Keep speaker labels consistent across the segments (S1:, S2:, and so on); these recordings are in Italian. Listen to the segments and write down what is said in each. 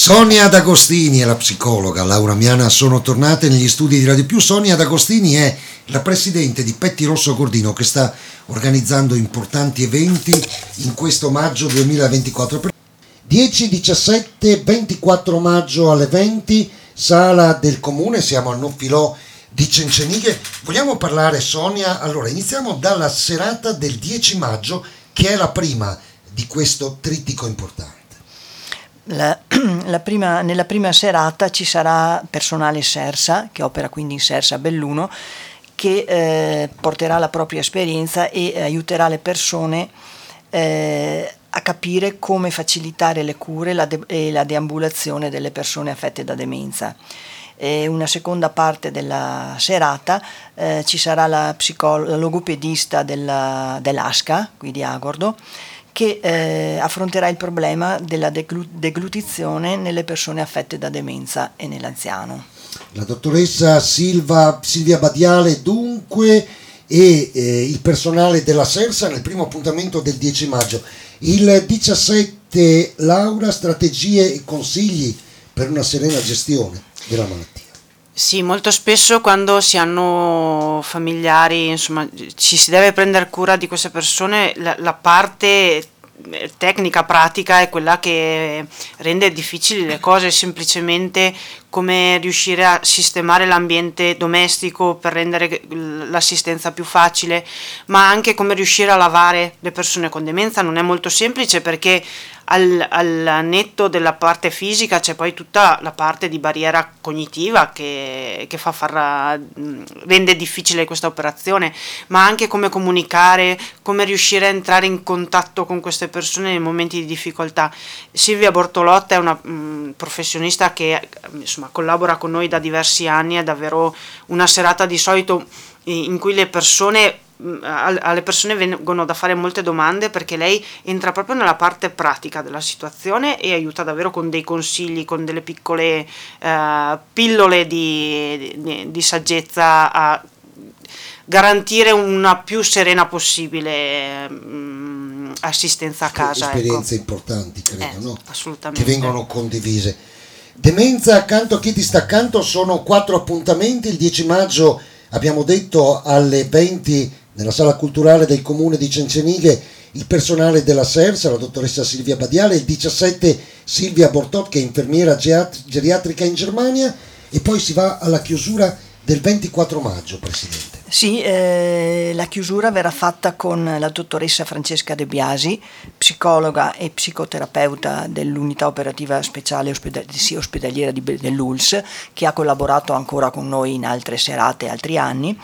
S1: Sonia D'Agostini e la psicologa Laura Miana sono tornate negli studi di Radio Più. Sonia D'Agostini è la presidente di Pettirosso Gordino, che sta organizzando importanti eventi in questo maggio 2024. 10, 17, 24 maggio alle 20, sala del comune, siamo al Nofilò di Cencenighe. Vogliamo parlare, Sonia? Allora, iniziamo dalla serata del 10 maggio, che è la prima di questo trittico importante.
S2: Nella prima serata ci sarà personale Sersa, che opera quindi in Sersa Belluno, che porterà la propria esperienza e aiuterà le persone a capire come facilitare le cure e la deambulazione delle persone affette da demenza. Una seconda parte della serata ci sarà la logopedista dell'ASCA, qui di Agordo, che affronterà il problema della deglutizione nelle persone affette da demenza e nell'anziano.
S1: La dottoressa Silvia Badiale dunque e il personale della Sersa nel primo appuntamento del 10 maggio. Il 17 Laura, strategie e consigli per una serena gestione della malattia.
S3: Sì, molto spesso quando si hanno familiari, insomma, ci si deve prendere cura di queste persone, la parte tecnica, pratica è quella che rende difficili le cose, semplicemente come riuscire a sistemare l'ambiente domestico per rendere l'assistenza più facile, ma anche come riuscire a lavare le persone con demenza non è molto semplice, perché al netto della parte fisica c'è poi tutta la parte di barriera cognitiva che rende difficile questa operazione, ma anche come comunicare, come riuscire a entrare in contatto con queste persone nei momenti di difficoltà. Silvia Bortolotta è una professionista che insomma collabora con noi da diversi anni, è davvero una serata di solito in cui alle persone vengono da fare molte domande, perché lei entra proprio nella parte pratica della situazione e aiuta davvero con dei consigli, con delle piccole pillole di saggezza a garantire una più serena possibile assistenza a casa.
S1: Esperienze importanti, credo, no?
S3: Assolutamente.
S1: Che vengono condivise. Demenza accanto a chi ti sta accanto, sono 4 appuntamenti. Il 10 maggio abbiamo detto alle 20 nella sala culturale del comune di Cencenighe il personale della Sersa, la dottoressa Silvia Badiale, il 17 Silvia Bortot, che è infermiera geriatrica in Germania, e poi si va alla chiusura del 24 maggio, Presidente.
S2: Sì, la chiusura verrà fatta con la dottoressa Francesca De Biasi, psicologa e psicoterapeuta dell'unità operativa speciale ospedaliera dell'ULS, che ha collaborato ancora con noi in altre serate, altri anni,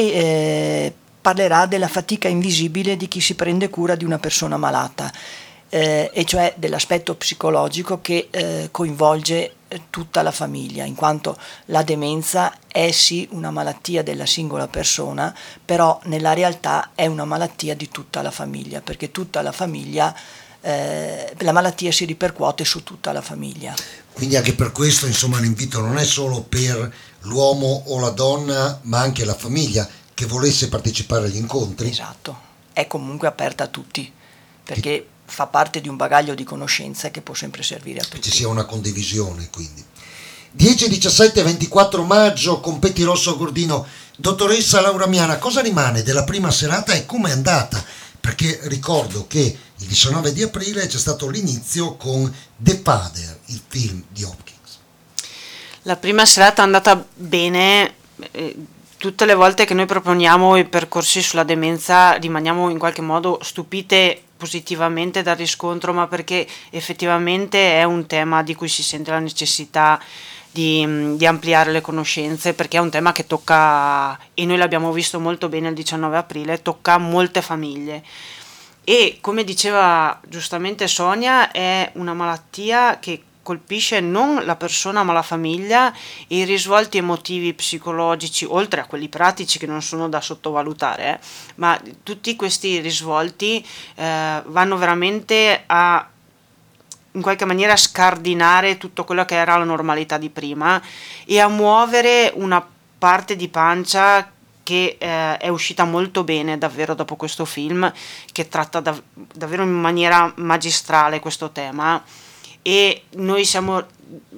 S2: e parlerà della fatica invisibile di chi si prende cura di una persona malata, e cioè dell'aspetto psicologico che coinvolge tutta la famiglia, in quanto la demenza è sì una malattia della singola persona, però nella realtà è una malattia di tutta la famiglia, perché tutta la famiglia, la malattia si ripercuote su tutta la famiglia.
S1: Quindi anche per questo, insomma, l'invito non è solo per l'uomo o la donna, ma anche la famiglia che volesse partecipare agli incontri.
S2: Esatto, è comunque aperta a tutti, perché fa parte di un bagaglio di conoscenze che può sempre servire a tutti.
S1: Che ci sia una condivisione, quindi. 10, 17 e 24 maggio con Pettirosso Gordino. Dottoressa Laura Miana, cosa rimane della prima serata e come è andata? Perché ricordo che il 19 di aprile c'è stato l'inizio con The Father, il film di Hopkins.
S3: La prima serata è andata bene. Tutte le volte che noi proponiamo i percorsi sulla demenza rimaniamo in qualche modo stupite positivamente dal riscontro, ma perché effettivamente è un tema di cui si sente la necessità di ampliare le conoscenze, perché è un tema che tocca, e noi l'abbiamo visto molto bene il 19 aprile, tocca molte famiglie. E come diceva giustamente Sonia, è una malattia che colpisce non la persona ma la famiglia, e i risvolti emotivi, psicologici, oltre a quelli pratici che non sono da sottovalutare, ma tutti questi risvolti vanno veramente a in qualche maniera scardinare tutto quello che era la normalità di prima e a muovere una parte di pancia che è uscita molto bene davvero dopo questo film, che tratta davvero in maniera magistrale questo tema. E noi siamo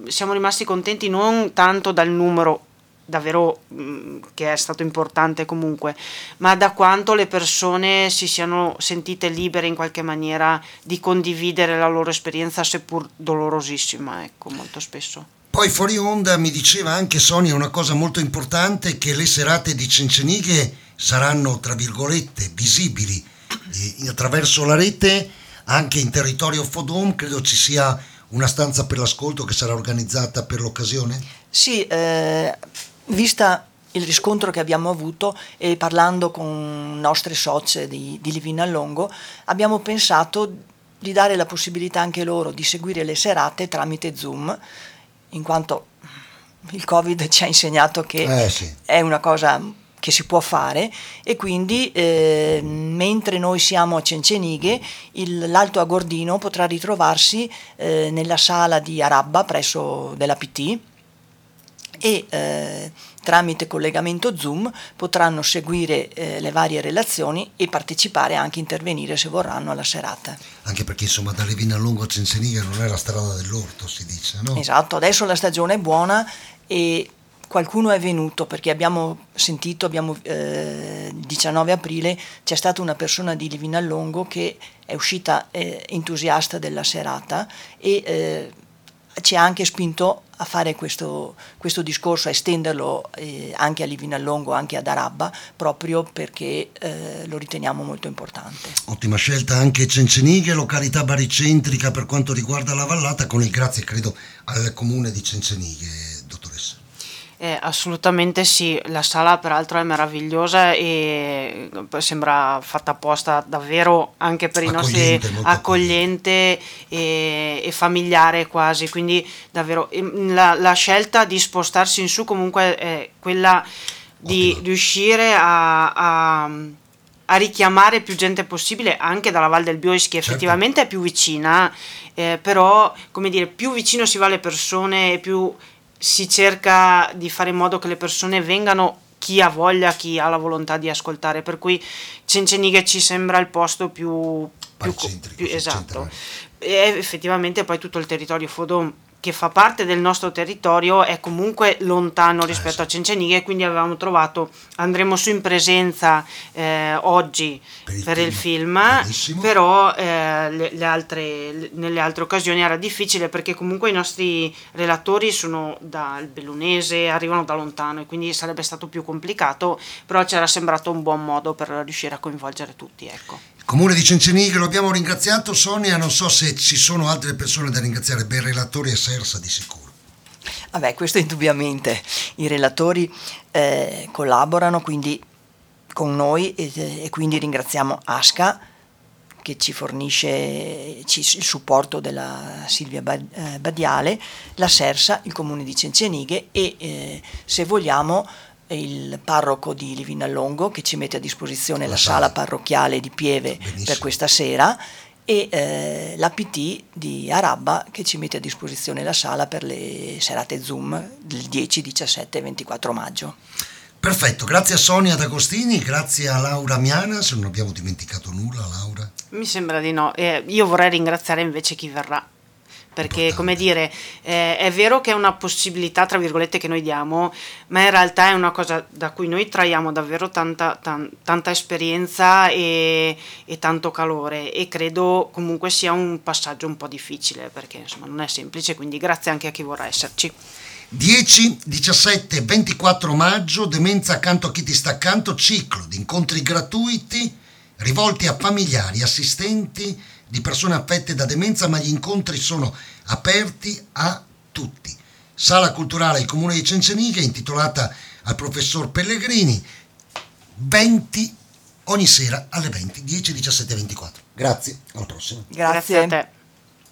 S3: siamo rimasti contenti non tanto dal numero davvero che è stato importante comunque, ma da quanto le persone si siano sentite libere in qualche maniera di condividere la loro esperienza, seppur dolorosissima, ecco, molto spesso.
S1: Poi fuori onda mi diceva anche Sonia una cosa molto importante, che le serate di Cencenighe saranno, tra virgolette, visibili attraverso la rete anche in territorio Fodom. Credo ci sia una stanza per l'ascolto che sarà organizzata per l'occasione?
S2: Sì, vista il riscontro che abbiamo avuto e parlando con nostre socie di Livina Longo, abbiamo pensato di dare la possibilità anche loro di seguire le serate tramite Zoom, in quanto il Covid ci ha insegnato che
S1: Sì.
S2: è una cosa che si può fare, e quindi mentre noi siamo a Cencenighe, l'Alto Agordino potrà ritrovarsi nella sala di Arabba presso della PT, e tramite collegamento Zoom potranno seguire le varie relazioni e partecipare, anche intervenire se vorranno alla serata.
S1: Anche perché insomma da Livina Longo a Cencenighe non è la strada dell'orto, si dice, no?
S2: Esatto, adesso la stagione è buona e qualcuno è venuto, perché abbiamo sentito, 19 aprile c'è stata una persona di Livina Longo che è uscita entusiasta della serata e ci ha anche spinto a fare questo discorso, a estenderlo anche a Livina Longo, anche ad Arabba, proprio perché lo riteniamo molto importante.
S1: Ottima scelta anche Cencenighe, località baricentrica per quanto riguarda la vallata, con il grazie credo al comune di Cencenighe, dottoressa.
S3: Assolutamente sì, la sala peraltro è meravigliosa e sembra fatta apposta davvero anche per i nostri, accogliente e familiare quasi, quindi davvero la scelta di spostarsi in su comunque è quella di riuscire a richiamare più gente possibile anche dalla Val del Biois, che effettivamente è più vicina, però come dire, più vicino si va alle persone e più si cerca di fare in modo che le persone vengano, chi ha voglia, chi ha la volontà di ascoltare, per cui Cencenighe ci sembra il posto più esatto. E effettivamente poi tutto il territorio Fodom, che fa parte del nostro territorio, è comunque lontano rispetto a Cencenighe, quindi avevamo trovato, andremo su in presenza oggi per il film,
S1: bellissimo.
S3: però nelle altre occasioni era difficile, perché comunque i nostri relatori sono dal Bellunese, arrivano da lontano e quindi sarebbe stato più complicato, però ci era sembrato un buon modo per riuscire a coinvolgere tutti, ecco.
S1: Comune di Cencenighe lo abbiamo ringraziato. Sonia, non so se ci sono altre persone da ringraziare, beh, relatori e Sersa di sicuro.
S2: Vabbè, questo indubbiamente, i relatori collaborano quindi con noi e quindi ringraziamo Asca, che ci fornisce il supporto della Silvia Badiale, la Sersa, il comune di Cencenighe e se vogliamo il parroco di Livina Longo, che ci mette a disposizione la sala parrocchiale di Pieve. Benissimo. Per questa sera, e la PT di Arabba, che ci mette a disposizione la sala per le serate Zoom del 10, 17 e 24 maggio.
S1: Perfetto, grazie a Sonia D'Agostini, grazie a Laura Miana, se non abbiamo dimenticato nulla. Laura?
S3: Mi sembra di no, io vorrei ringraziare invece chi verrà, perché come dire, è vero che è una possibilità tra virgolette che noi diamo, ma in realtà è una cosa da cui noi traiamo davvero tanta esperienza e tanto calore, e credo comunque sia un passaggio un po' difficile, perché insomma non è semplice, quindi grazie anche a chi vorrà esserci.
S1: 10, 17, 24 maggio, Demenza accanto a chi ti sta accanto, ciclo di incontri gratuiti rivolti a familiari, assistenti di persone affette da demenza, ma gli incontri sono aperti a tutti. Sala culturale del Comune di Cencenighe, intitolata al professor Pellegrini, 20 ogni sera alle 20, 10, 17 e 24. Grazie, alla prossima.
S3: Grazie a te.